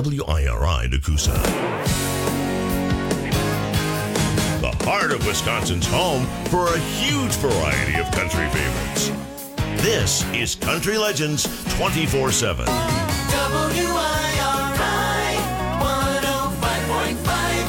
WIRI Nakusa. The heart of Wisconsin's home for a huge variety of country favorites. This is Country Legends 24/7. WIRI 105.5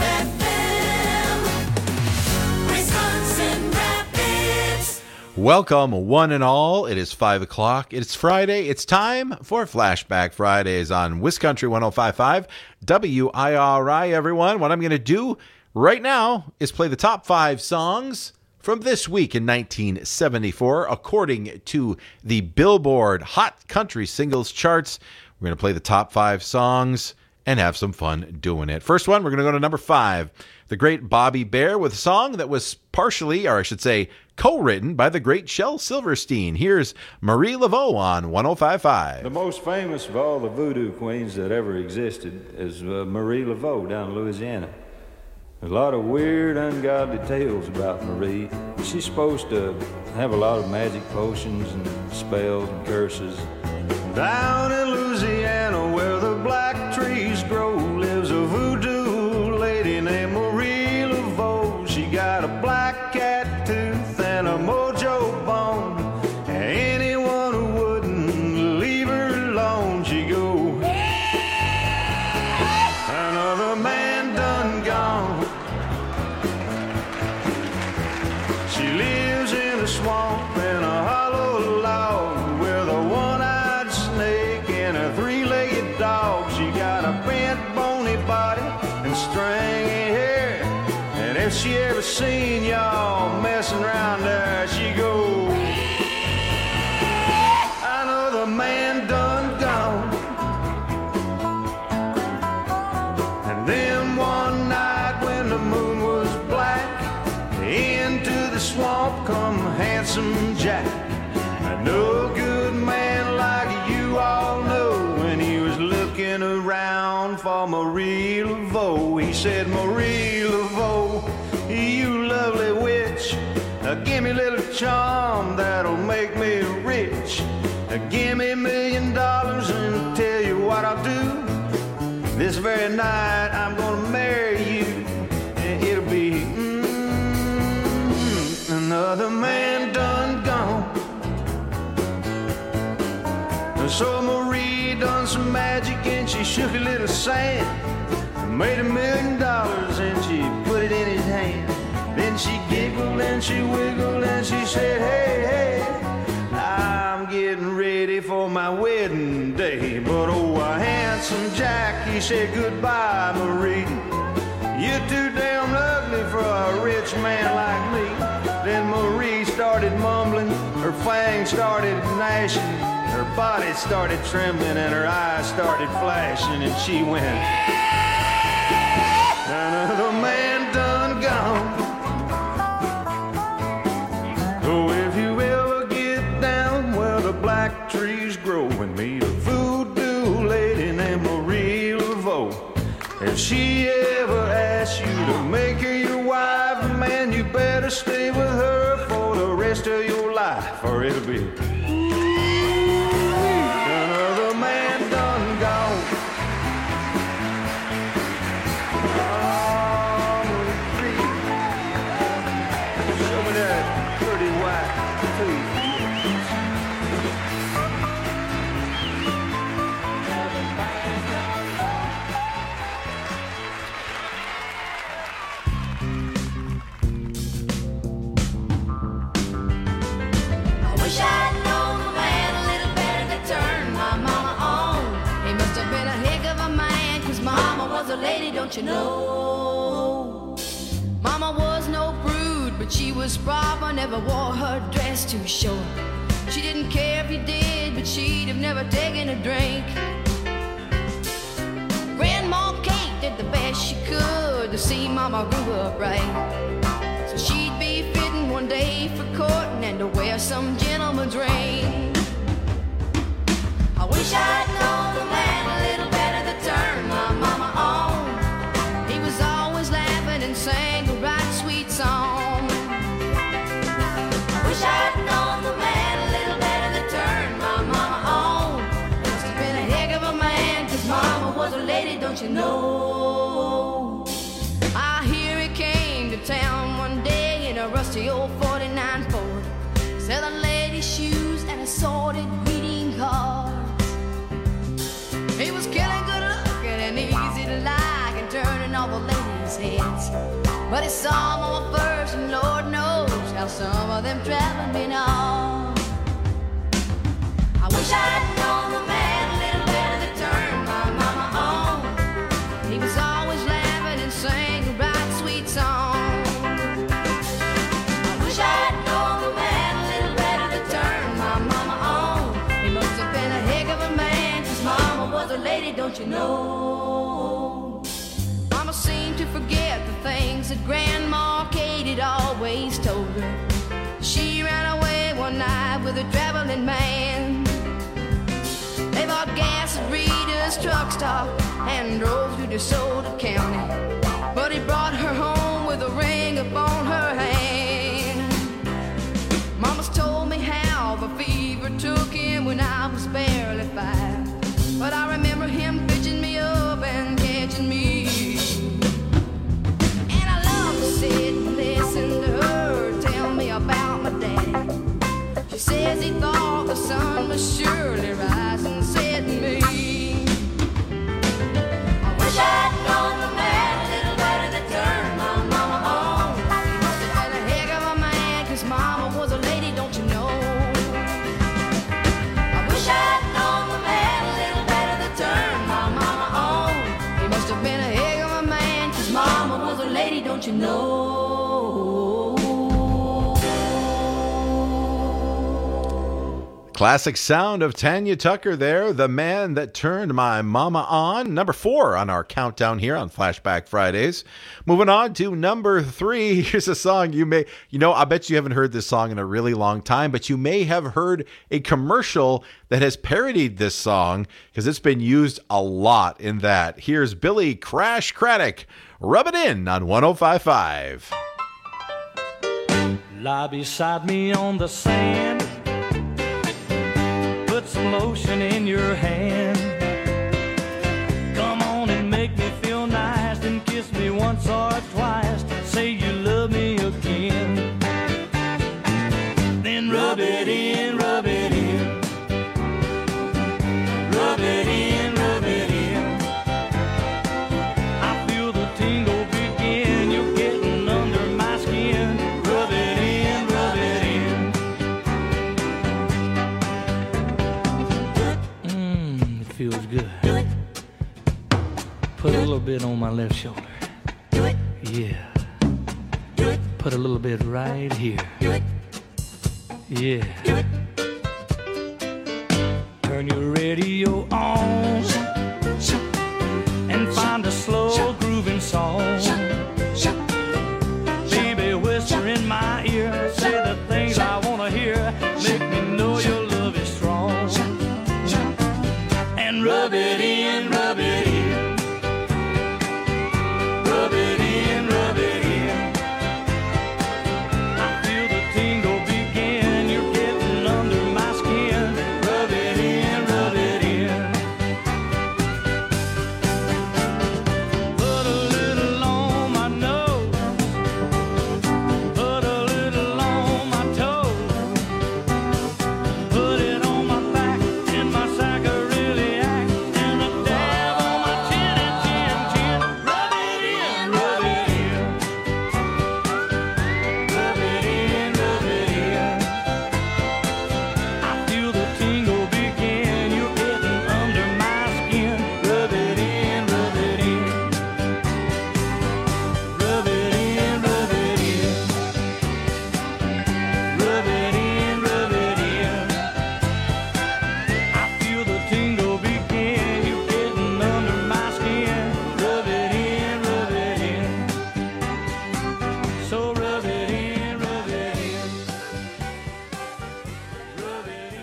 FM, Wisconsin Rapids. Welcome, one and all. It is 5 o'clock. It's Friday. It's time for Flashback Fridays on Wiscountry 105.5 WIRI, everyone. What I'm going to do right now is play the top 5 songs from this week in 1974, according to the Billboard Hot Country Singles Charts. We're going to play the top 5 songs and have some fun doing it. First one, we're going to go to number 5. The great Bobby Bare with a song that was partially, or I should say, co-written by the great Shel Silverstein. Here's Marie Laveau on 105.5. The most famous of all the voodoo queens that ever existed is Marie Laveau down in Louisiana. There's a lot of weird, ungodly tales about Marie. She's supposed to have a lot of magic potions and spells and curses. Down in Louisiana, where the black trees grow, lives a voodoo lady named Marie Laveau. She got a black cat tooth and a mojo bone. Anyone who wouldn't leave her alone, she go, another man done gone. She lives in a swamp in a hollow log with a one-eyed snake and a three-legged dog. She got a bent, bony body and stringy hair. And if she ever seen y'all messing around there, she go, another man done gone. And then one night when the moon was black, into the swamp come Handsome Jack, a no good man like you all know. When he was looking around for Marie Laveau, he said, Marie Laveau, you lovely witch, give me a little charm that'll make me rich. Give me $1 million and tell you what I'll do. This very night I'm gonna marry you, and it'll be another man done gone. So Marie done some magic and she shook a little sand, made $1 million and she put it in his hand. Then she giggled and she wiggled and she said, hey, hey, I'm getting ready for my wedding day. But oh, Handsome Jack, he said, goodbye, Marie. You're too damn ugly for a rich man like me. Then Marie started mumbling, her fangs started gnashing, her body started trembling and her eyes started flashing, and she went, another man done gone. Oh, if you ever get down where the black trees grow and meet a voodoo lady named Marie Laveau, if she ever asks you to make her your wife, man, you better stay with her for the rest of your life, or it'll be another man done gone. Oh, Marie, show me that pretty white tooth. Wish I'd known the man a little better to turn my mama on. He must have been a heck of a man, 'cause mama was a lady, don't you know? Mama was no prude, but she was proper, never wore her dress too short. She didn't care if you did, but she'd have never taken a drink. Grandma Kate did the best she could to see mama grew up right. So she'd be fitting one day for courting and to wear some gentleman's ring. I wish I'd known the man a little better to turn my mama on. He was always laughing and sang the right sweet song. I wish I'd known the man a little better to turn my mama on. Must have been a heck of a man, 'cause mama was a lady, don't shoes and assorted greeting cards. He was killing good looking and easy to like and turning all the ladies' heads. But he saw Mama first, and Lord knows how some of them traveling me now. I wish I'd known the man a little better that turned my mama on. He was always laughing and sang the right sweet song. I wish I'd known the man a little better that turned my mama on. He must have been a heck of a man, 'cause mama was a lady, don't you know? Mama seemed to forget the things that Grandma Kate had always told her. She ran away one night with a traveling man. They bought gas at Rita's truck stop and drove to DeSoto County. But he brought her home with a ring upon her hand. Mama's told me how the fever took him when I was barely 5. But I remember him pitching me up and catching me. And I love to sit and listen to her tell me about my daddy. She says he thought the sun was surely rising, setting me. I wish I'd known the man a little better that turned my mama on. He must have been a heck of a man, 'cause mama was a lady, don't you know? I wish I'd known the man a little better that turned my mama on. He must have been a heck of a man, 'cause mama was a lady, don't you know? Classic sound of Tanya Tucker there, The Man That Turned My Mama On. Number 4 on our countdown here on Flashback Fridays. Moving on to number 3. Here's a song I bet you haven't heard this song in a really long time, but you may have heard a commercial that has parodied this song because it's been used a lot in that. Here's Billy Crash Craddock, Rub It In on 105.5. Lie beside me on the sand, put some lotion in your hand. Come on and make me feel nice, and kiss me once or twice. Say you love me again. Then rub it in, rub it in. Rub it in, rub it in. I feel the tingle begin. You're getting under my skin. Rub it in, rub it in. It feels good. Put a little bit on my left shoulder. Yeah. Put a little bit right here. Yeah. Turn your radio on and find a slow grooving song. Baby, whisper in my ear, say the things I wanna hear. Make me know your love is strong. And rub it in, rub it in. Rub it in, rub it in. I feel the tingle begin. You're getting under my skin. Rub it in, rub it in. Put a little on my nose. Put a little on my toes. Put it on my back and my sack of really act. And a dab on my chin and chin, chin. Rub it in, rub it in. Rub it in, rub it in. I feel the tingle begin. You're getting under my skin. Rub it in, rub it in. Rub it in, rub it in. Rub it in, rub it in. I feel the tingle begin. You're getting under my skin. Rub it in, rub it in. So rub it in, rub it in. Rub it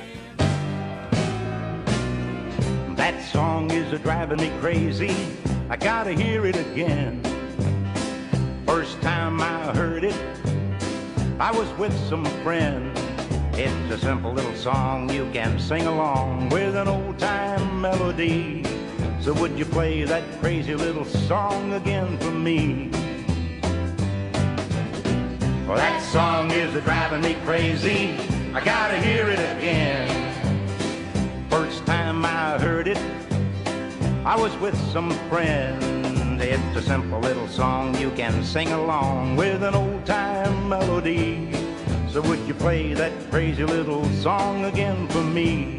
in. That song is driving me crazy. I gotta hear it again. First time I heard it, I was with some friends. It's a simple little song you can sing along with an old-time melody. So would you play that crazy little song again for me? Well, that song is driving me crazy. I gotta hear it again. First time I heard it, I was with some friends. It's a simple little song you can sing along with an old-time melody. So would you play that crazy little song again for me?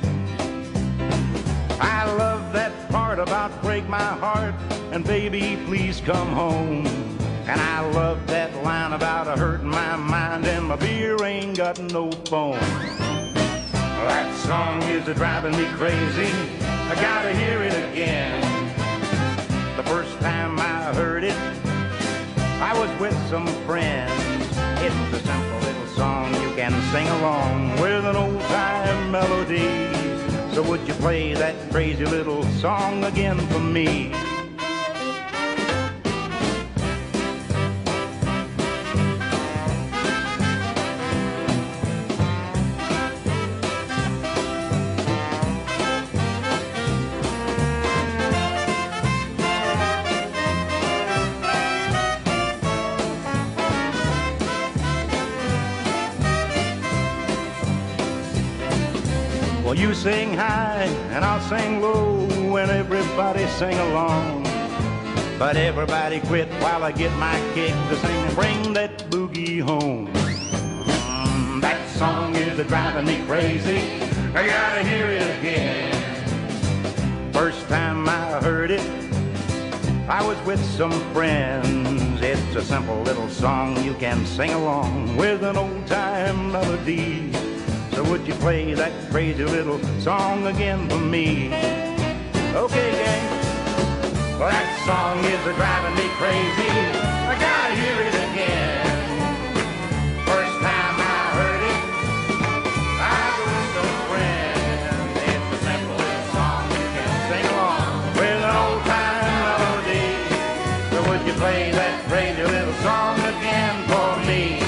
I love that part about break my heart and baby please come home. And I love that line about hurting my mind and my beer ain't got no foam. That song is driving me crazy, I gotta hear it again. The first time I heard it, I was with some friends. It's a simple little song you can sing along with an old-time melody. So would you play that crazy little song again for me? Well, you sing high and I'll sing low and everybody sing along. But everybody quit while I get my kick to sing and bring that boogie home. That song is driving me crazy, I gotta hear it again. First time I heard it, I was with some friends. It's a simple little song you can sing along with an old-time melody. So would you play that crazy little song again for me? Okay, gang. Well, that song is driving me crazy, I gotta hear it again. First time I heard it, I was with some friends. It's a simple little song you can sing along with an old-time melody. So would you play that crazy little song again for me?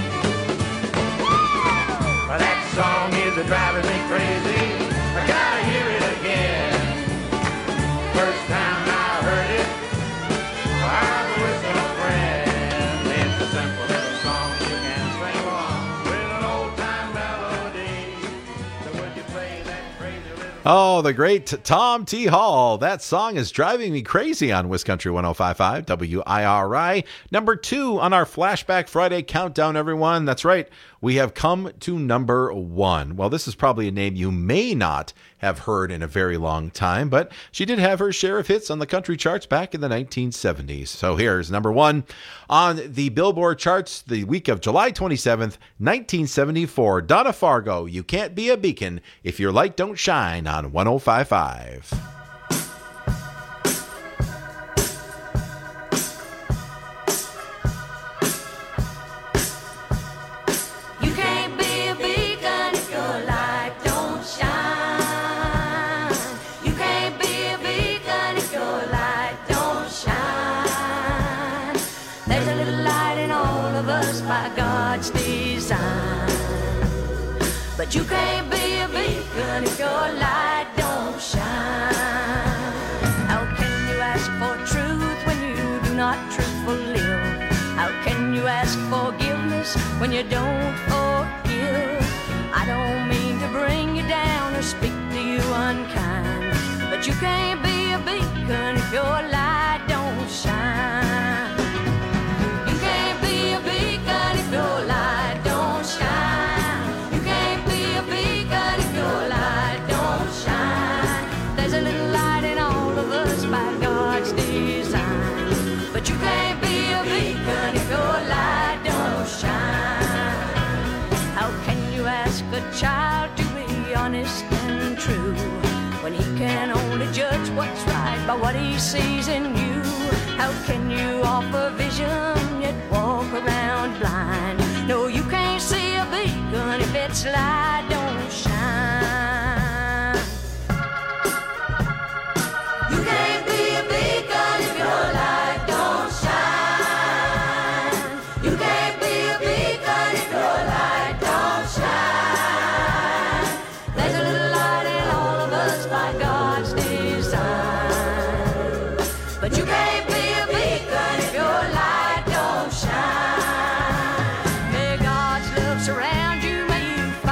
Well, that song is driving me crazy, I gotta hear it again. First time I heard it, I was with some friends. It's a simple little song you can sing along with an old-time melody. So would you play that crazy little... Oh, the great Tom T. Hall. That song is driving me crazy on Wiscountry 105.5 WIRI. Number 2 on our Flashback Friday countdown, everyone. That's right. We have come to number 1. Well, this is probably a name you may not have heard in a very long time, but she did have her share of hits on the country charts back in the 1970s. So here's number 1 on the Billboard charts the week of July 27th, 1974. Donna Fargo, You Can't Be a Beacon If Your Light Don't Shine on 105.5. You can't be a beacon if your light don't shine. You can't be a beacon if your light don't shine. There's a little light in all of us by God's design. But you can't be a beacon if your light don't shine. How can you ask for truth when you do not truthfully live? How can you ask forgiveness when you don't forgive? I don't mean to bring you down or speak to you unkind, but you can't be a beacon if your light don't shine. You can't be a beacon if your light don't shine. You can't be a beacon if your light don't shine. There's a little light in all of us by God's design, but you can't be a beacon if your light don't shine. How can you ask a child to be honest and true when he can only judge what's right by what he sees in you? How can you offer vision yet walk around blind? No, you can't see a beacon if its light don't shine. You can't be a beacon if your light don't shine. You can't be a beacon if your light don't shine. There's a little light in all of us by God's design, but you can't be a beacon if your light don't shine. May God's love surround you, may you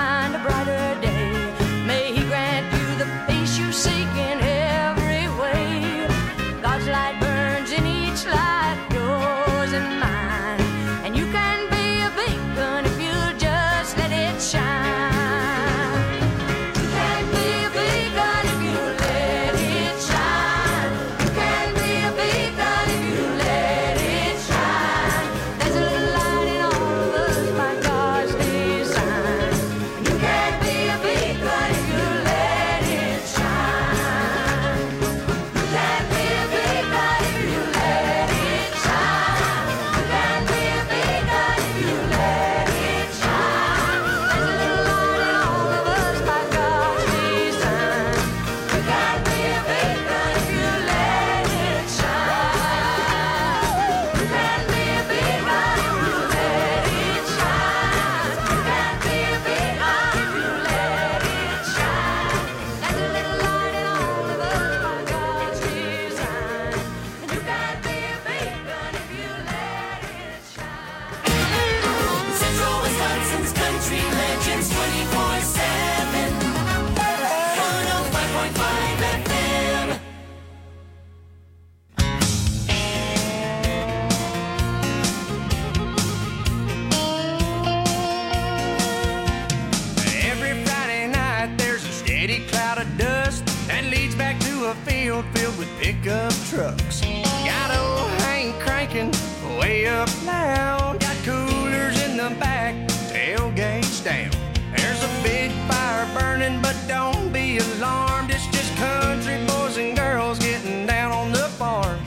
pickup trucks. Got old Hank cranking way up loud. Got coolers in the back, tailgates down. There's a big fire burning, but don't be alarmed. It's just country boys and girls getting down on the farm.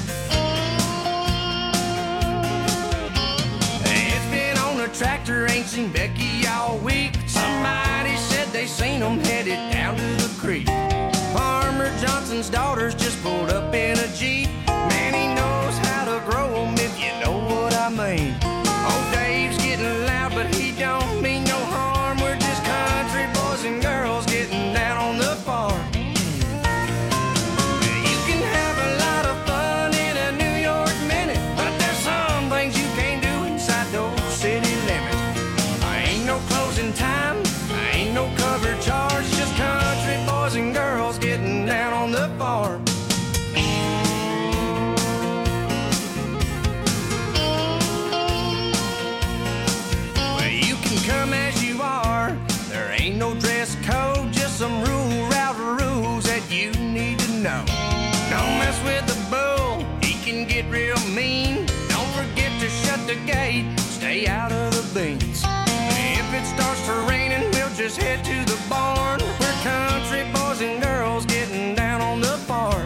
It's been on the tractor, ain't seen Becky all week. Somebody said they seen them headed down to the creek. Farmer Johnson's daughters just pulled up in a Jeep. Man, he knows how to grow them, if you know what I mean. Old Dave's getting loud, but he don't mean no harm. We're just country boys and girls getting down on the farm. You can have a lot of fun in a New York minute, but there's some things you can't do inside those city limits. Ain't no closing time, ain't no cover charge, just country boys and girls getting down on the farm. Well, you can come as you are, there ain't no dress code, just some route rules that you need to know. Don't mess with the bull, he can get real mean. Don't forget to shut the gate, stay out of the beans. If it starts to raining, we'll just head to the barn. We're country boys and girls getting down on the farm.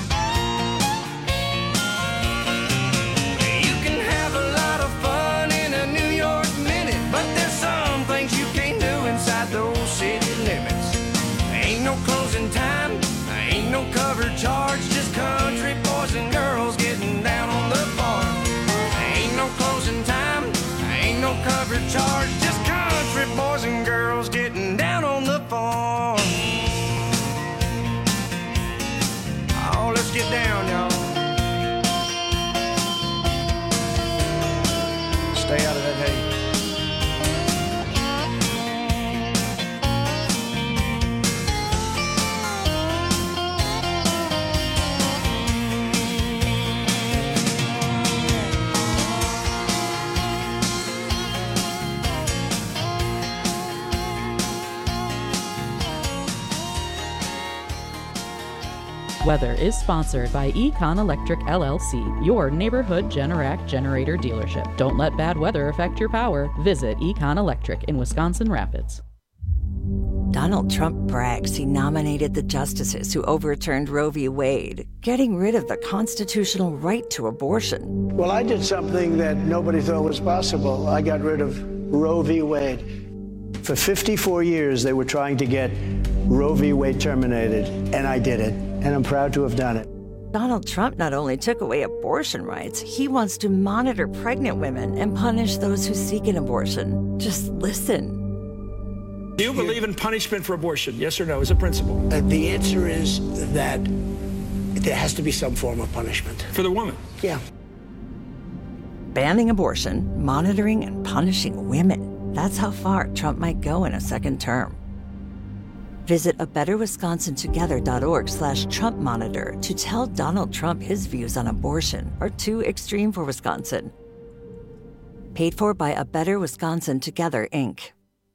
You can have a lot of fun in a New York minute, but there's some things you can't do inside those city limits. Ain't no closing time, ain't no cover charge, just country boys and girls getting down on the farm. Ain't no closing time, ain't no cover charge, just country boys and girls getting down on the farm. Oh, let's get down, y'all. Stay out of that hay. Weather is sponsored by Econ Electric LLC, your neighborhood Generac generator dealership. Don't let bad weather affect your power. Visit Econ Electric in Wisconsin Rapids. Donald Trump brags he nominated the justices who overturned Roe v. Wade, getting rid of the constitutional right to abortion. Well, I did something that nobody thought was possible. I got rid of Roe v. Wade. For 54 years, they were trying to get Roe v. Wade terminated, and I did it, and I'm proud to have done it. Donald Trump not only took away abortion rights, he wants to monitor pregnant women and punish those who seek an abortion. Just listen. Do you believe in punishment for abortion? Yes or no, as a principle? The answer is that there has to be some form of punishment. For the woman? Yeah. Banning abortion, monitoring and punishing women. That's how far Trump might go in a second term. Visit abetterwisconsintogether.org/Trump Monitor to tell Donald Trump his views on abortion are too extreme for Wisconsin. Paid for by A Better Wisconsin Together, Inc.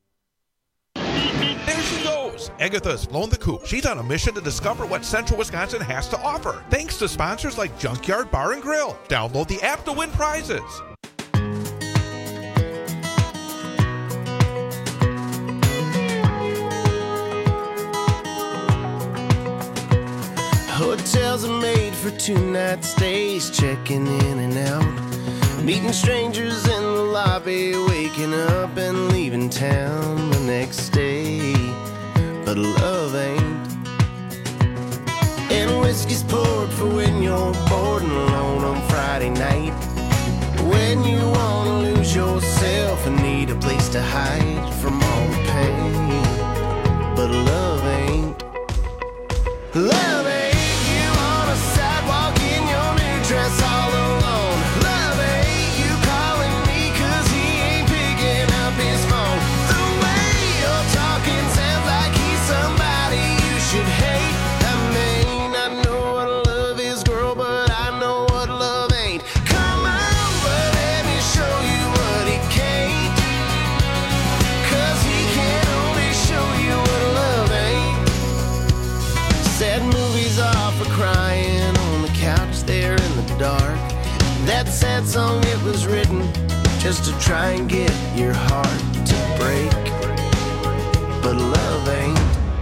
There she goes. Agatha's blown the coop. She's on a mission to discover what Central Wisconsin has to offer. Thanks to sponsors like Junkyard Bar and Grill. Download the app to win prizes. Hotels are made for 2-night stays, checking in and out, meeting strangers in the lobby, waking up and leaving town the next day. But love ain't. And whiskey's poured for when you're bored and alone on Friday night, when you wanna lose yourself and need a place to hide from all the pain. But love ain't. Love ain't. Dress all alone. Love ain't you calling me 'cause he ain't picking up his phone. The way you're talking sounds like he's somebody you should hate. I mean, I know what love is, girl, but I know what love ain't. Come on, but let me show you what it can't. 'Cause That sad song, it was written just to try and get your heart to break. But love ain't.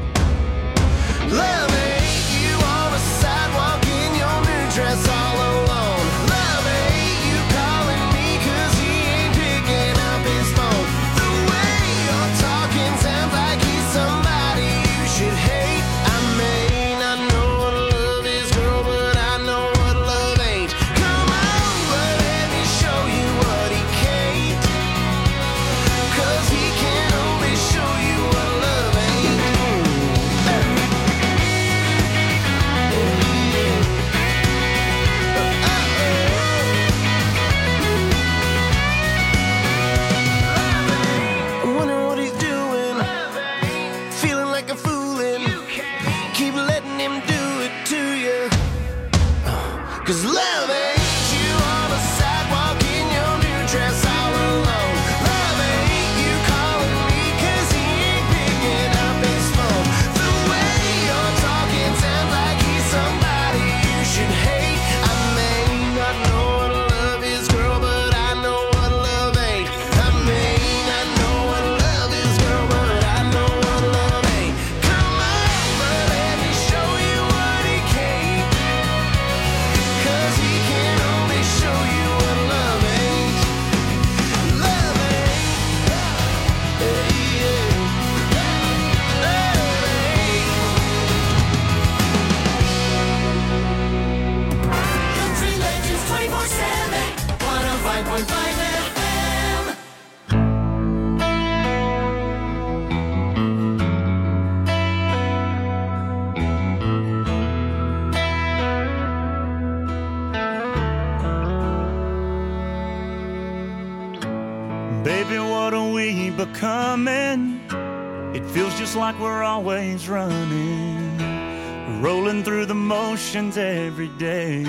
Love ain't you on a sidewalk in your new dress all alone. Love ain't you calling me 'cause he ain't picking up his phone. The way you're talking sounds like he's somebody you should hate. I may not know what love is, girl, but I know what love ain't. Come on, but let me show you what he can't. 'Cause he can only show you what love ain't. I'm wondering what he's doing, feeling like a foolin'. Keep letting him do it to you. 'Cause love ain't you on a sidewalk in your new dress all alone. Love ain't you calling me 'cause he ain't picking up his phone. The way you're talking sounds like he's somebody you should hate. I may not know what love is, girl, but I know what love ain't. I may not know what love is, girl, but I know what love ain't. Come on, but let me show you what he can't. 'Cause he can only show you what love ain't. Love ain't. Yeah, yeah. Love ain't. Country Legends 24/7, 105.5 FM. Baby, what are we becoming? It feels just like we're always running, rolling through the motions every day.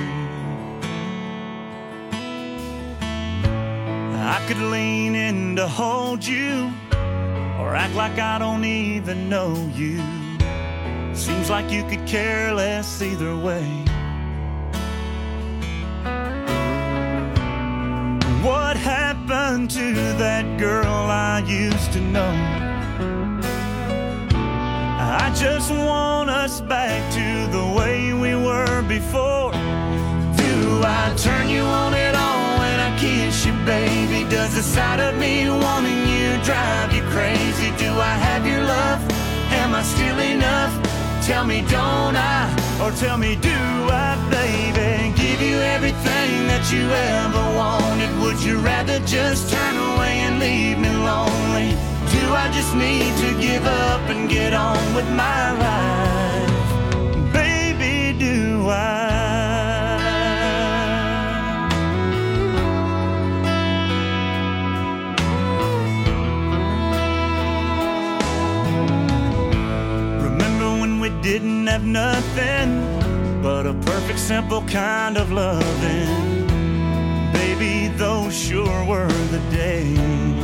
I could lean in to hold you, or act like I don't even know you. Seems like you could care less either way. What happened to that girl I used to know? I just want us back to the way we were before. Do I turn you on at all when I kiss you, baby? Does the sight of me wanting you drive you crazy? Do I have your love? Am I still enough? Tell me, don't I? Or tell me, do I, baby? Give you everything that you ever wanted. Would you rather just turn away and leave me lonely? Do I just need to give up and get on with my life? Baby, do I? Remember when we didn't have nothing but a perfect, simple kind of loving? Baby, those sure were the days.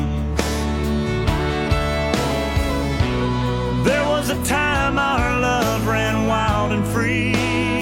There was a time our love ran wild and free,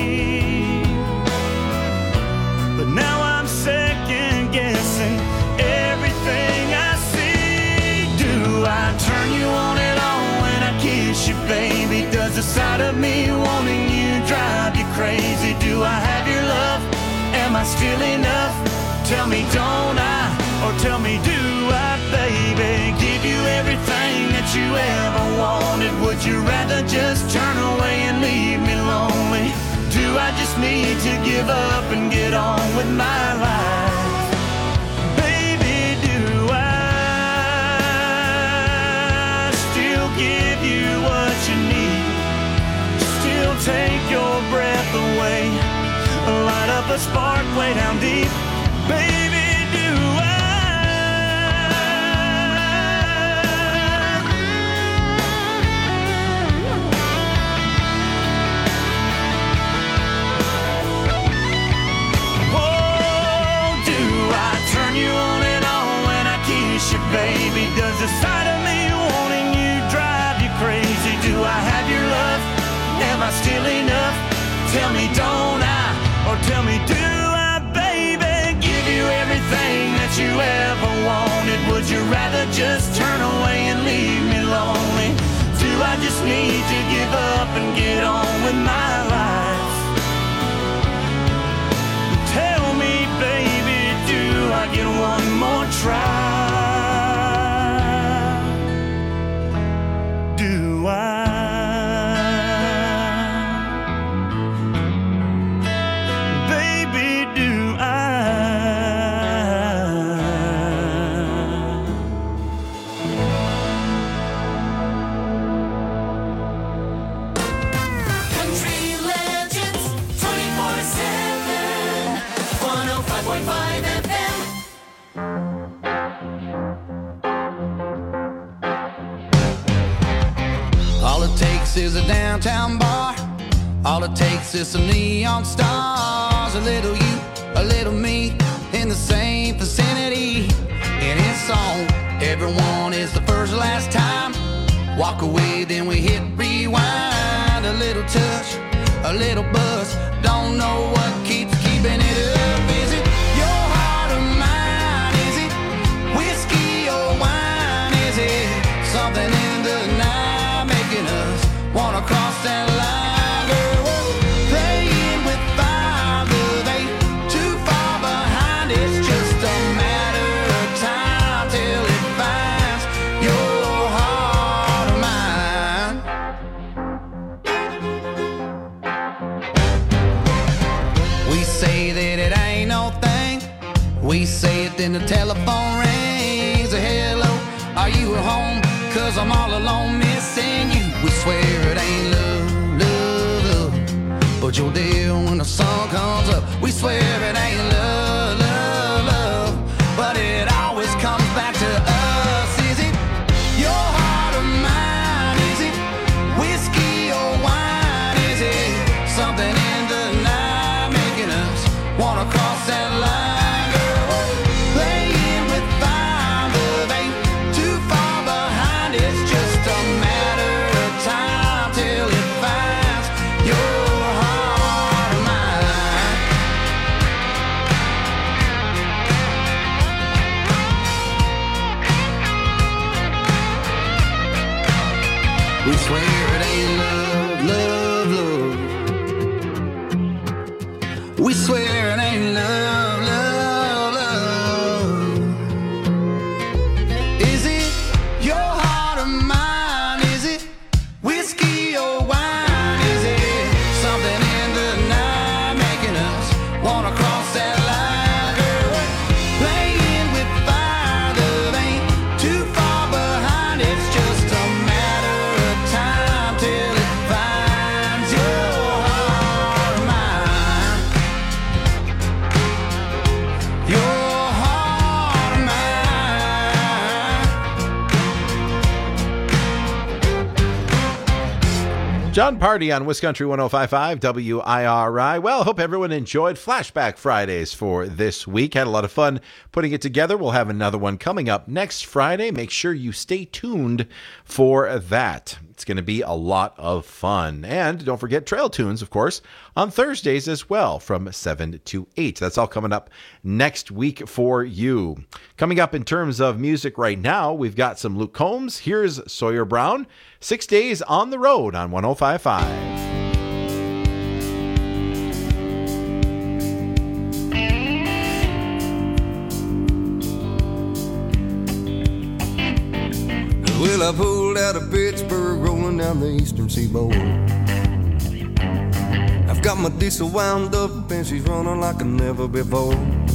but now I'm second guessing everything I see. Do I turn you on at all when I kiss you, baby? Does the sight of me wanting you drive you crazy? Do I have your love? Am I still enough? Tell me, don't I? Or tell me, do I, baby? Give you everything that you ever wanted. Would you rather just turn away and leave me lonely? Do I just need to give up and get on with my life? Baby, do I still give you what you need? Still take your breath away, light up a spark way down deep? Baby, do I? Oh, do I turn you on and on when I kiss you, baby? Does the sight of me wanting you drive you crazy? Do I have your love? Am I still enough? Tell me, don't I? Or tell me, do I, baby? Give need to give up and get on with my life. Tell me, baby, do I get one more try? Do I? All it takes is a downtown bar. All it takes is some neon stars. A little you, a little me, in the same vicinity. And it's on. Everyone is the first last time. Walk away, then we hit rewind. A little touch, a little buzz. Don't know what keeps keeping it up. Is it your heart or mine? Is it whiskey or wine? Is it something in the night making us wanna cross that line? Girl, we're playing with fire, love ain't too far behind. It's just a matter of time till it finds your heart or mine. We say that it ain't no thing. We say it, then the telephone rings. A hello, are you at home? 'Cause I'm all alone missing you. We swear it ain't love, love, love, but you're there when the sun comes up. We swear it ain't love, love, love, but it always comes back to us. Is it your heart or mine? Is it whiskey or wine? Is it something in the night making us wanna cross that line? Girl, we're playing with fire, love ain't too far behind. It's just a matter of time till it finds your heart or mine. We swear it ain't love, love, love. We swear it ain't love, love, love. Is it your heart or mine? Is it whiskey or wine? Is it something in the night making us wanna cross that line? Girl, we're playing with fire, love ain't too far behind. It's just a matter of time till it finds your heart or mine. Your heart or mine. John Party on Wiscountry 105.5 WIRI. Well, hope everyone enjoyed Flashback Fridays for this week. Had a lot of fun putting it together. We'll have another one coming up next Friday. Make sure you stay tuned for that. It's going to be a lot of fun. And don't forget Trail Tunes, of course, on Thursdays as well from 7 to 8. That's all coming up next week for you. Coming up in terms of music right now, we've got some Luke Combs. Here's Sawyer Brown, 6 Days on the Road on 105.5. Well, I pulled out of Pittsburgh, rolling down the eastern seaboard. I've got my diesel wound up and she's running like never before.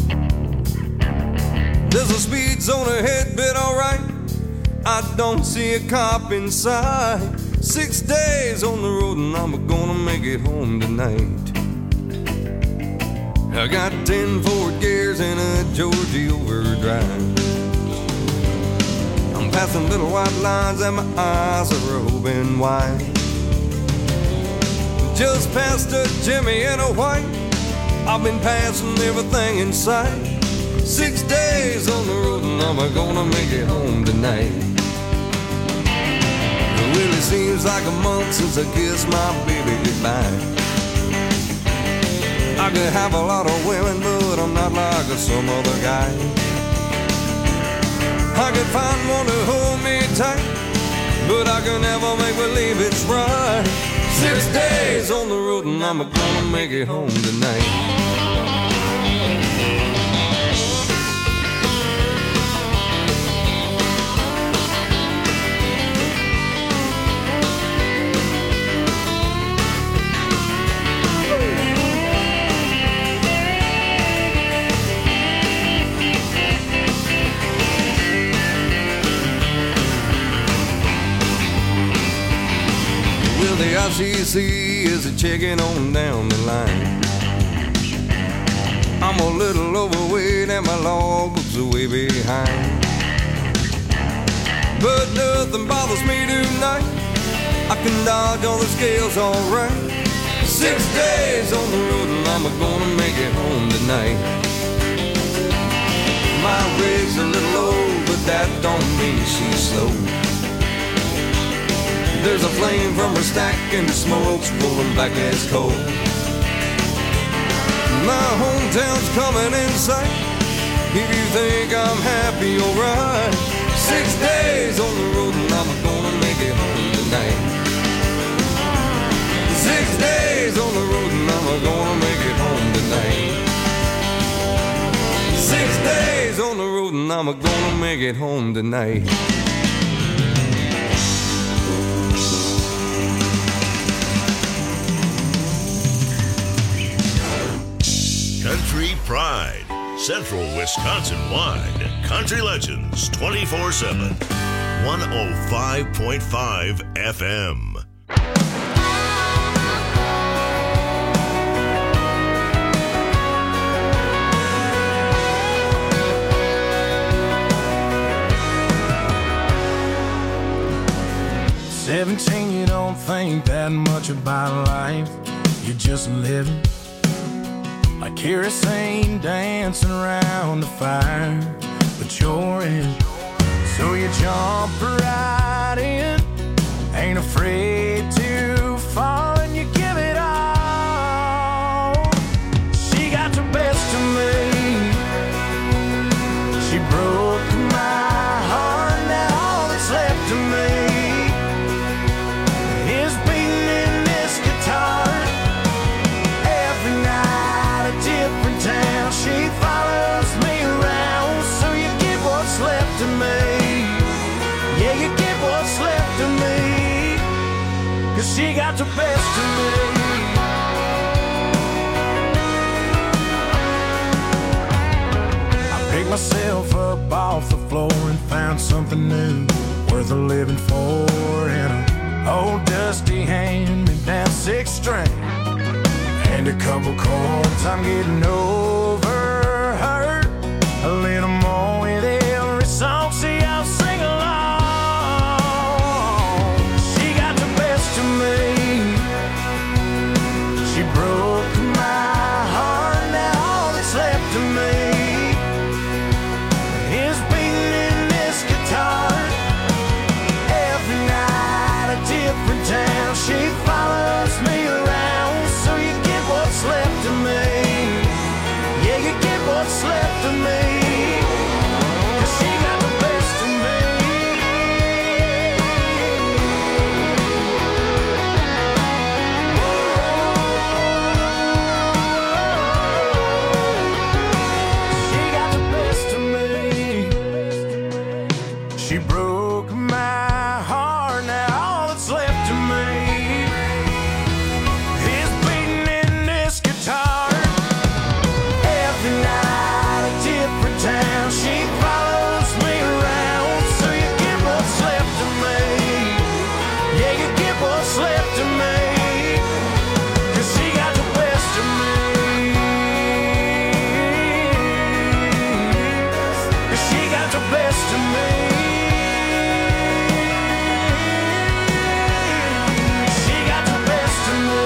There's a speed zone ahead, but alright, I don't see a cop in sight. 6 days on the road and I'm gonna make it home tonight. I got 10 Ford gears and a Georgia overdrive. I'm passing little white lines and my eyes are open wide. Just past a Jimmy and a white, I've been passing everything in sight. 6 days on the road and I'm gonna make it home tonight. Well, it seems like a month since I kissed my baby goodbye. I could have a lot of women, but I'm not like some other guy. I could find one to hold me tight, but I can never make believe it's and I'm gonna make it home tonight. The ICC is a checking on down the line. I'm a little overweight and my logbook's way behind. But nothing bothers me tonight. I can dodge all the scales alright. 6 days on the road and I'm gonna make it home tonight. My rig's a little old, but that don't mean she's slow. There's a flame from her stack and the smoke's pulling back as coal. My hometown's coming in sight. If you think I'm happy, alright. 6 days on the road and I'm gonna make it home tonight. 6 days on the road and I'm gonna make it home tonight. 6 days on the road and I'm gonna make it home tonight. Country Pride, Central Wisconsin-wide. Country Legends 24/7. 105.5 FM. You don't think that much about life. You're just living like kerosene dancing around the fire, but you're in. So you jump right in, ain't afraid to fall, and you give it all. She got the best of me. She broke my heart, now all that's left of me is beating in this guitar. Every night a different town, she follows me around. So you get what's left of me. Yeah, you get what's left of me, 'cause she got the best of me. I picked myself up off the floor and found something new, worth a living for, and an old dusty hand-me-down 6-string and a couple chords. I'm getting over her a little more with every song. See, I'll sing along. She got the best of me. She broke my heart, now all that's left of me is beating in this guitar. Every night a different town, she follows me around. So you get what's left of me. Yeah, you get what's left of me, 'cause she got the best of me. She got the best of me. She broke my heart, now all that's left of me is beating in this guitar. Every night a different town, she follows me around. So you get what's left of me. Yeah, you get what's left of me, 'cause she got the best of me. 'Cause she got the best of me. She got the best of me.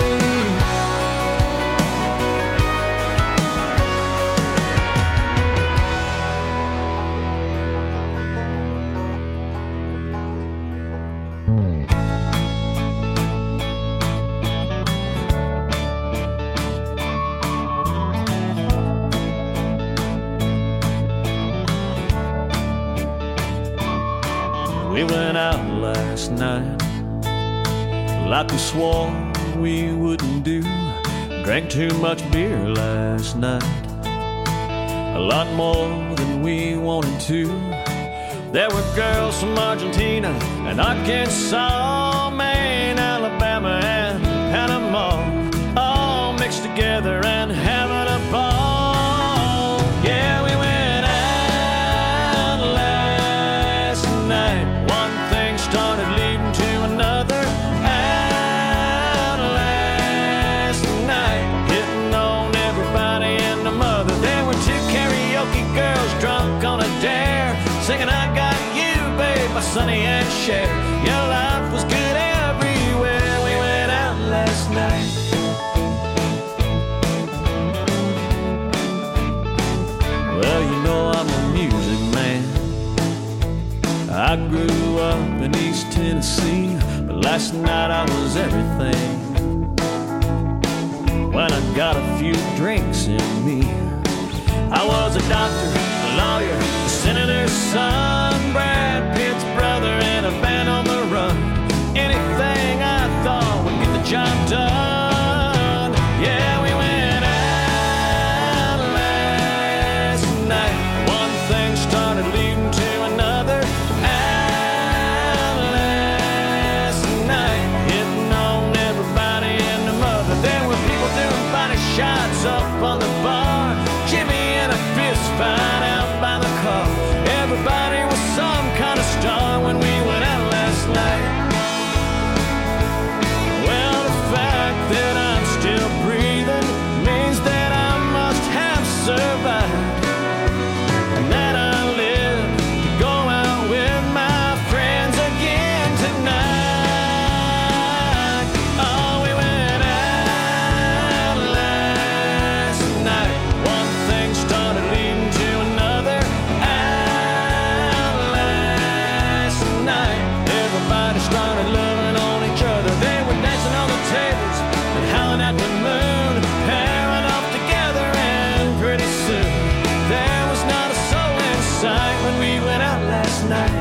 We went out last night like we swore we wouldn't do. Drank too much beer last night, a lot more than we wanted to. There were girls from Argentina and Arkansas, Maine, Alabama, and Panama, all mixed together and having a ball. Yeah, we went out last night. One thing started leading to another. Out last night, hitting on everybody and the mother. There were two karaoke girls drunk on a dare, singing I Got You, babe, by Sonny and Cher. Your life was good everywhere. We went out last night. Well, you know I'm a music man. I grew up in East Tennessee, but last night I was everything. When I got a few drinks in me, I was a doctor, a lawyer, a senator's son, Brad Pitt's brother, and a band on the run. Anything I thought would get the job done. Yeah, we went out last night. One thing started leading to another. Out last night, hitting on everybody and the mother. There were people doing body shots up on the bar, Jimmy and a fist fight out by the car. Everybody was some kind of star when we went out last night. Well, the fact that I'm still breathing means that I must have survived, and that I live to go out with my friends again tonight. Oh, we went out last night. One thing started leading to another. Out last night, everybody started loving on each other. They were dancing on the tables and howling at the moon, pairing off together, and pretty soon there was not a soul in sight when we went out last night.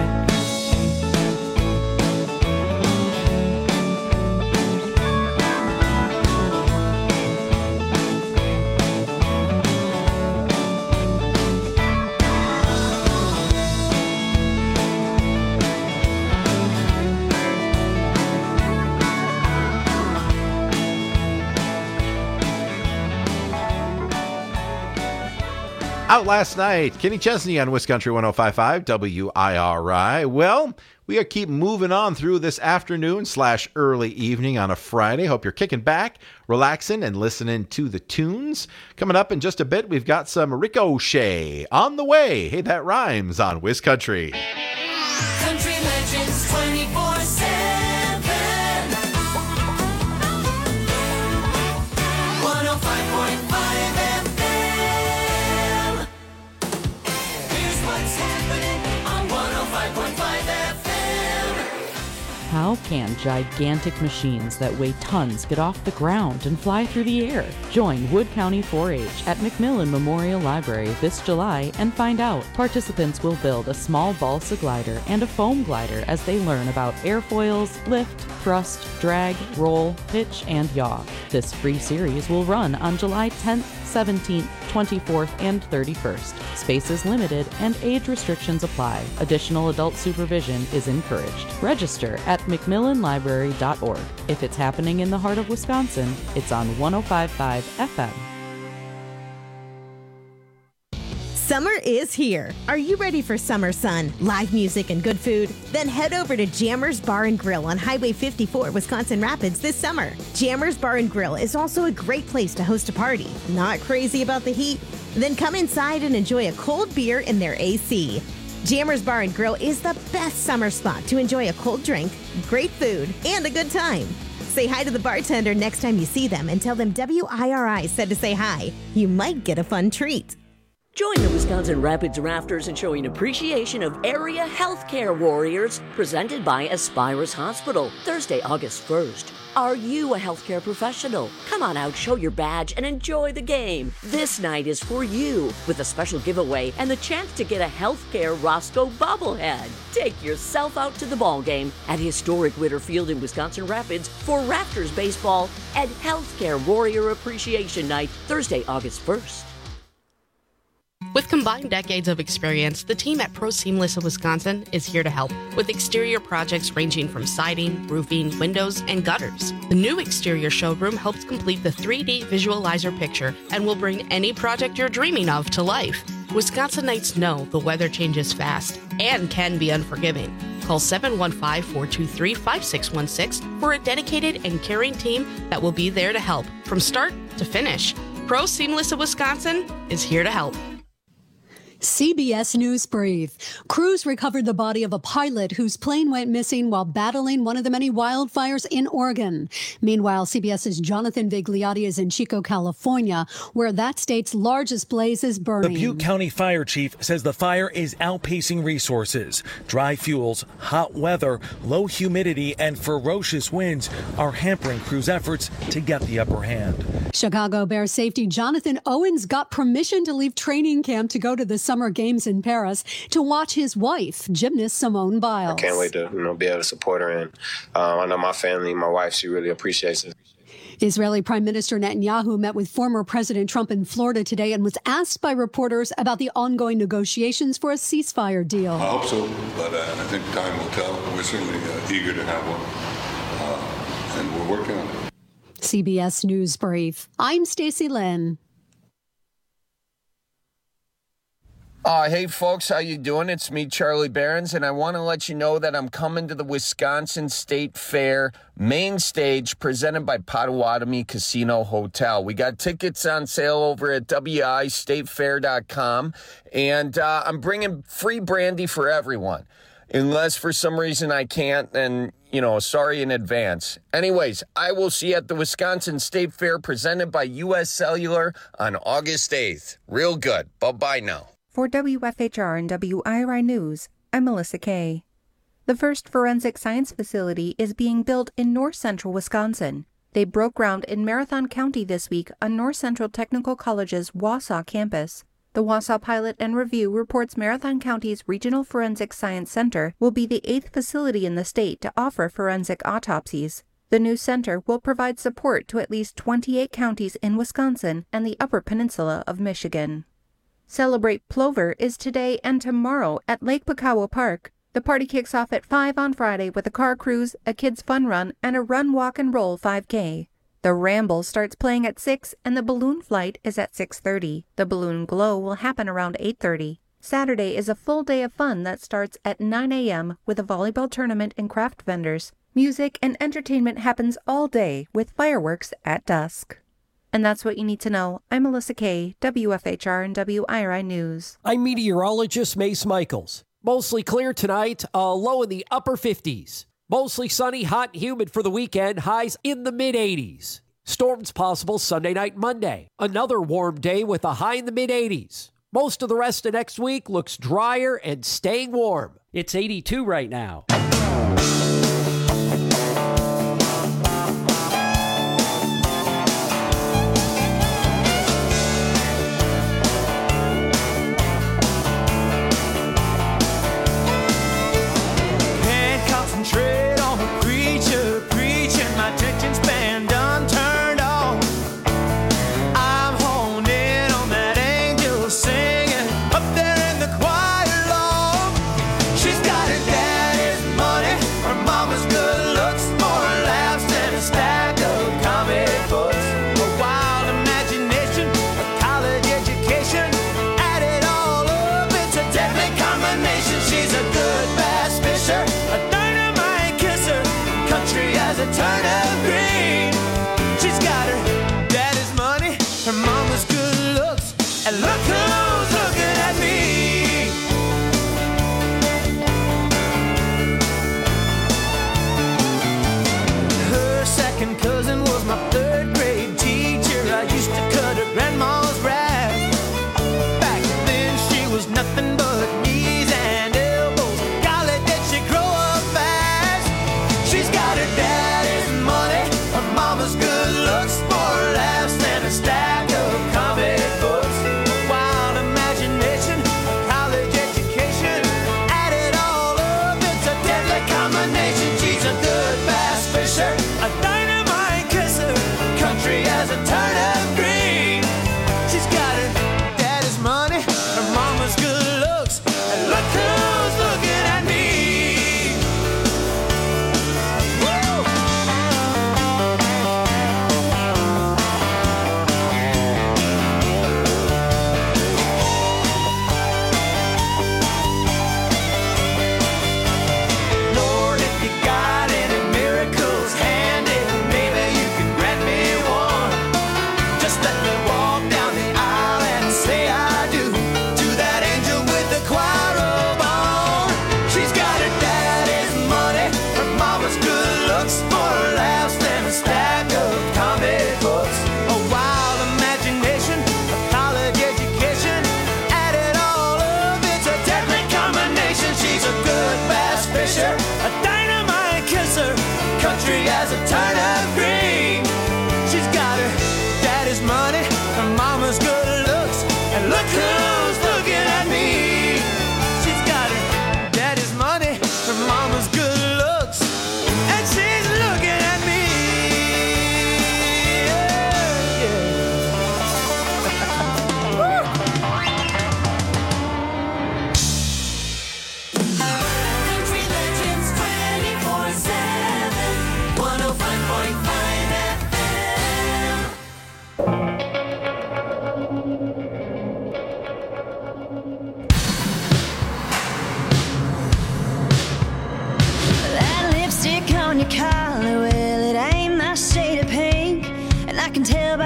Out last night, Kenny Chesney on Wiscountry 105.5 WIRI. Well, we are keep moving on through this afternoon / early evening on a Friday. Hope you're kicking back, relaxing, and listening to the tunes. Coming up in just a bit, we've got some Ricochet on the way. Hey, that rhymes on Wiscountry. Country Legends 24/7. 105.5 FM. Here's what's happening on 105.5 FM. How can gigantic machines that weigh tons get off the ground and fly through the air? Join Wood County 4-H at McMillan Memorial Library this July and find out. Participants will build a small balsa glider and a foam glider as they learn about airfoils, lift, thrust, drag, roll, pitch, and yaw. This free series will run on July 10th, 17th, 24th, and 31st. Space is limited and age restrictions apply. Additional adult supervision is encouraged. Register at McMillanLibrary.org. If it's happening in the heart of Wisconsin, it's on 105.5 FM. Summer is here. Are you ready for summer sun, live music, and good food? Then head over to Jammers Bar and Grill on Highway 54, Wisconsin Rapids this summer. Jammers Bar and Grill is also a great place to host a party. Not crazy about the heat? Then come inside and enjoy a cold beer in their AC. Jammers Bar and Grill is the best summer spot to enjoy a cold drink, great food, and a good time. Say hi to the bartender next time you see them and tell them WIRI said to say hi. You might get a fun treat. Join the Wisconsin Rapids Rafters in showing appreciation of area healthcare warriors, presented by Aspirus Hospital, Thursday, August 1st. Are you a healthcare professional? Come on out, show your badge, and enjoy the game. This night is for you, with a special giveaway and the chance to get a healthcare Roscoe bobblehead. Take yourself out to the ball game at historic Witter Field in Wisconsin Rapids for Rafters Baseball and Healthcare Warrior Appreciation Night, Thursday, August 1st. With combined decades of experience, the team at Pro Seamless of Wisconsin is here to help with exterior projects ranging from siding, roofing, windows, and gutters. The new exterior showroom helps complete the 3D visualizer picture and will bring any project you're dreaming of to life. Wisconsinites know the weather changes fast and can be unforgiving. Call 715-423-5616 for a dedicated and caring team that will be there to help from start to finish. Pro Seamless of Wisconsin is here to help. CBS News Brief. Crews recovered the body of a pilot whose plane went missing while battling one of the many wildfires in Oregon. Meanwhile, CBS's Jonathan Vigliotti is in Chico, California, where that state's largest blaze is burning. The Butte County Fire Chief says the fire is outpacing resources. Dry fuels, hot weather, low humidity, and ferocious winds are hampering crews' efforts to get the upper hand. Chicago Bears safety Jonathan Owens got permission to leave training camp to go to the Summer Games in Paris to watch his wife, gymnast Simone Biles. I can't wait to be able to support her, and I know my family, my wife, she really appreciates it. Israeli Prime Minister Netanyahu met with former President Trump in Florida today and was asked by reporters about the ongoing negotiations for a ceasefire deal. I hope so, but I think time will tell. We're certainly eager to have one, and we're working on it. CBS News Brief. I'm Stacey Lynn. Hey folks, how you doing? It's me, Charlie Behrens, and I want to let you know that I'm coming to the Wisconsin State Fair main stage presented by Potawatomi Casino Hotel. We got tickets on sale over at wistatefair.com, and I'm bringing free brandy for everyone. Unless for some reason I can't, then, sorry in advance. Anyways, I will see you at the Wisconsin State Fair presented by U.S. Cellular on August 8th. Real good. Bye-bye now. For WFHR and WIRI News, I'm Melissa Kay. The first forensic science facility is being built in north central Wisconsin. They broke ground in Marathon County this week on North Central Technical College's Wausau campus. The Wausau Pilot and Review reports Marathon County's Regional Forensic Science Center will be the 8th facility in the state to offer forensic autopsies. The new center will provide support to at least 28 counties in Wisconsin and the Upper Peninsula of Michigan. Celebrate Plover is today and tomorrow at Lake Pakawa Park. The party kicks off at 5 on Friday with a car cruise, a kids' fun run, and a run, walk, and roll 5K. The Ramble starts playing at 6 and the balloon flight is at 6:30. The balloon glow will happen around 8:30. Saturday is a full day of fun that starts at 9 a.m. with a volleyball tournament and craft vendors. Music and entertainment happens all day with fireworks at dusk. And that's what you need to know. I'm Melissa Kay, WFHR and WIRI News. I'm meteorologist Mace Michaels. Mostly clear tonight, low in the upper 50s. Mostly sunny, hot and humid for the weekend, highs in the mid-80s. Storms possible Sunday night, Monday. Another warm day with a high in the mid-80s. Most of the rest of next week looks drier and staying warm. It's 82 right now. Concentrate on a preacher preaching, my attention span done turned off. I'm honed in on that angel singing up there in the choir loft. She's got her daddy's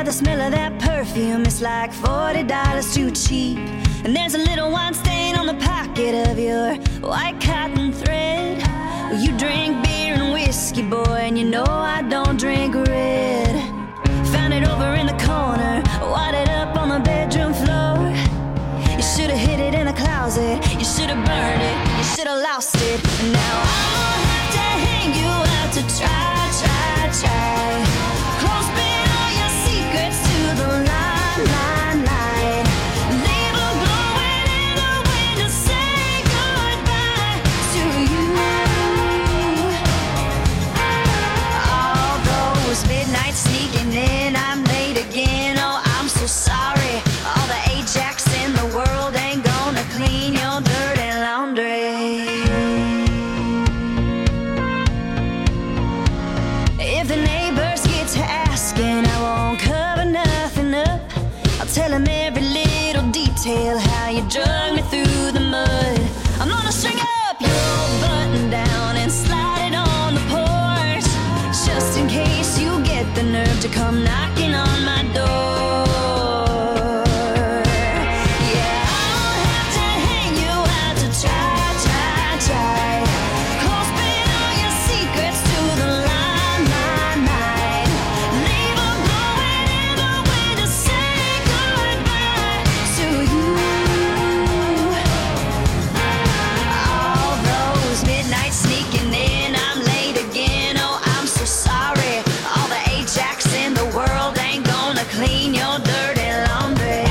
the smell of that perfume, it's like $40 too cheap. And there's a little wine stain on the pocket of your white cotton thread. Well, you drink beer and whiskey, boy, and you know I don't drink red. Found it over in the corner, wadded up on the bedroom floor. You should've hid it in the closet, you should've burned it, you should've lost it. And now I'll have to hang you out to try. Close spin all your secrets to the line. Leave them glowing in the wind to say goodbye to you. All those midnights sneaking in, I'm late again. Oh, I'm so sorry. All the Ajax in the world ain't gonna clean your dirty laundry. If the neighbors get to asking, I won't cover nothing up. I'll tell them every little detail, how you drug me through the mud. I'm gonna string up your button down and slide it on the porch, just in case you get the nerve to come knocking on my door. Yeah, I'll have to hang you out to try. Close spin all your secrets to the line. Leave them glowing in the wind to say goodbye to you. All those midnights sneaking in, I'm late again. Oh, I'm so sorry. All the Ajax in the world ain't gonna clean your dirty laundry.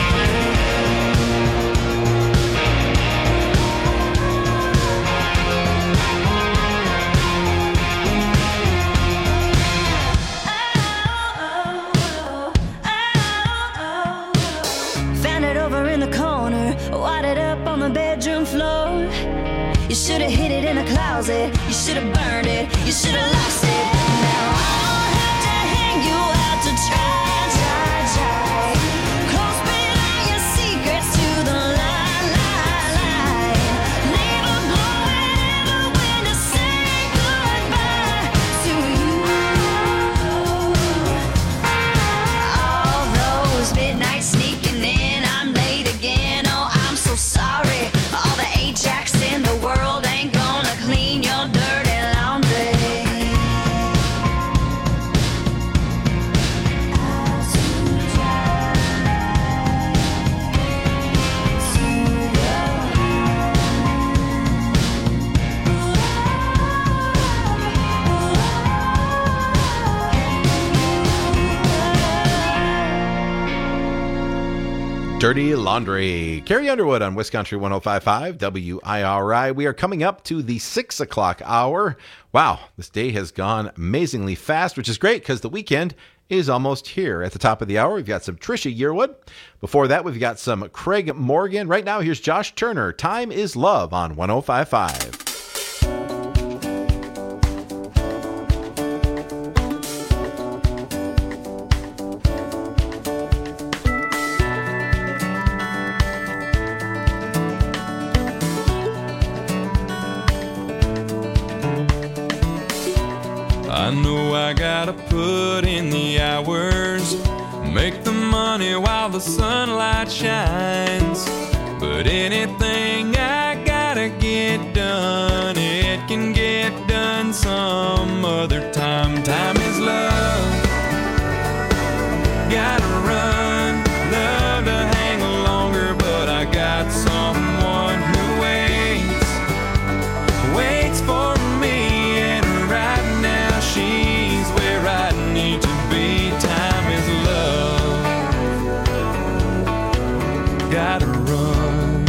Found it over in the corner, wadded up on the bedroom floor. You should've hid it in the closet, you should've burned it, you should've lost it. Now I'll have to hang you out to try. Close spin all your secrets to the line. Leave them glowing in the wind to say goodbye to you. All those midnights sneaking in, I'm late again. Oh, I'm so sorry. All the Ajax in the world ain't gonna clean your dirty laundry. Dirty Laundry. Carrie Underwood on Wisconsin 105.5 WIRI. We are coming up to the 6 o'clock hour. Wow, this day has gone amazingly fast, which is great because the weekend is almost here. At the top of the hour, we've got some Trisha Yearwood. Before that, we've got some Craig Morgan. Right now, here's Josh Turner. Time is Love on 105.5. I know I gotta put in the hours, make the money while the sunlight shines. But anything I gotta get done, it can get done some other time. Time is love. Gotta run, love to hang longer, but I got someone who waits for me, and right now she's where I need to be. Time is love. Gotta run.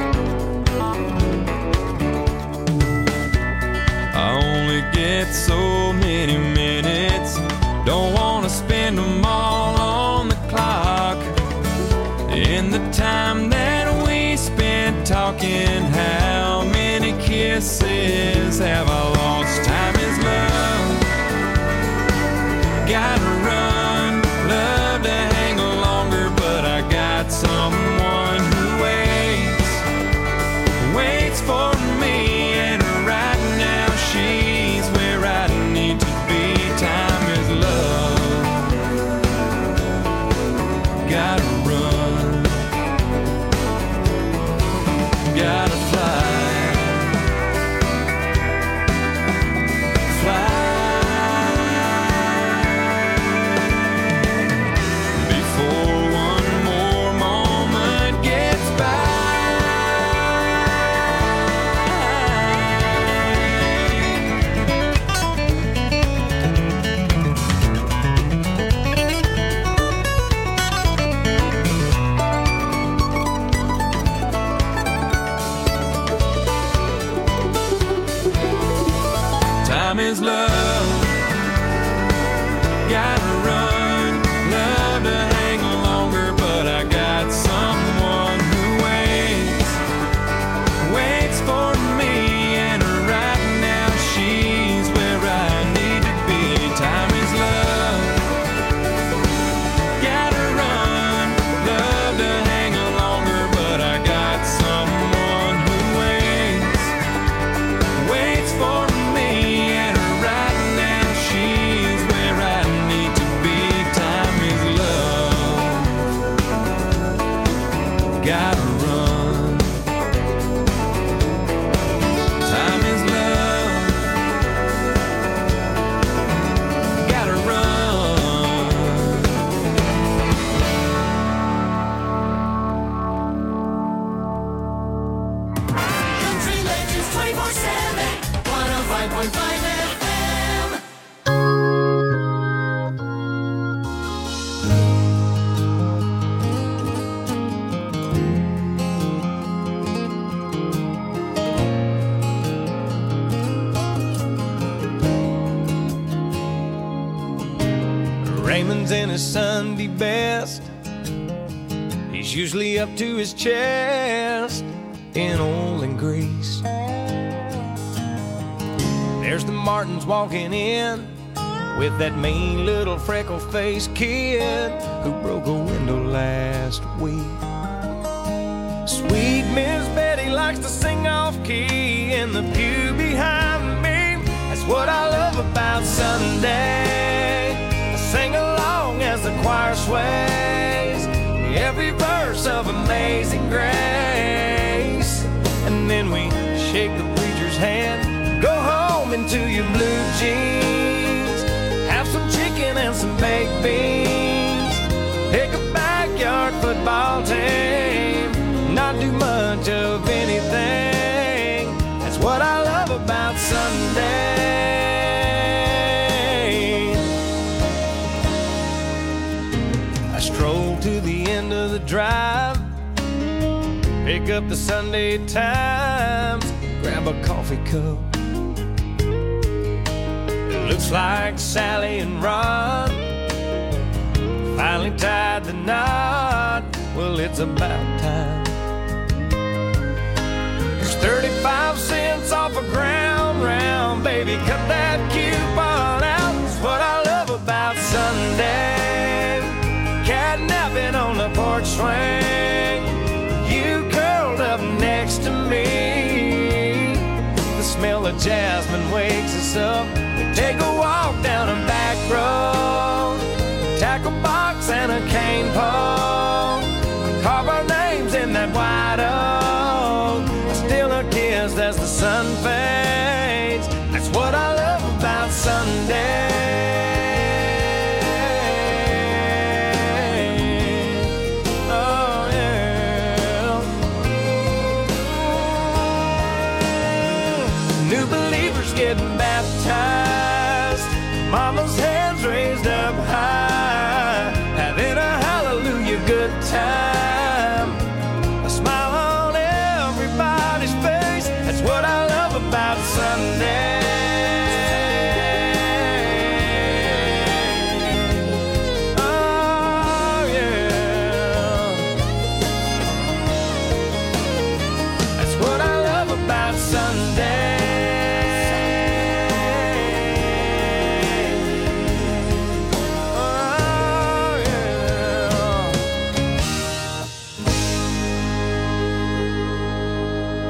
I only get so many minutes, don't wanna spend them all on the clock. In the time that we spent talking, how many kisses have I lost? Time is love. Gotta run, love to hang longer, but I got someone who waits for me, and right now she's where I need to be. Time is love. Raymond's in his Sunday best. He's usually up to his chest in oil and grease. There's the Martins walking in with that mean little freckle-faced kid who broke a window last week. Sweet Miss Betty likes to sing off-key in the pew behind me. That's what I love about Sunday. I sing along as the choir sways every verse of Amazing Grace. And then we shake the preacher's hand, go home into your blue jeans, have some chicken and some baked beans, pick a backyard football team, not do much of anything. That's what I love about Sunday. I stroll to the end of the drive, pick up the Sunday Times, grab a coffee cup. It looks like Sally and Ron finally tied the knot. Well, it's about time. There's 35 cents off a ground round. Baby, cut that coupon out. That's what I love about Sunday. Catnapping on the porch swing, you curled up next to me. The smell of jasmine wakes us up. We take a walk down a back road, tackle box and a cane pole, carve our names in that white oak. I steal a kiss as the sun fades. That's what I love about Sunday. Getting baptized, mama's hands raised up high, having a hallelujah good time.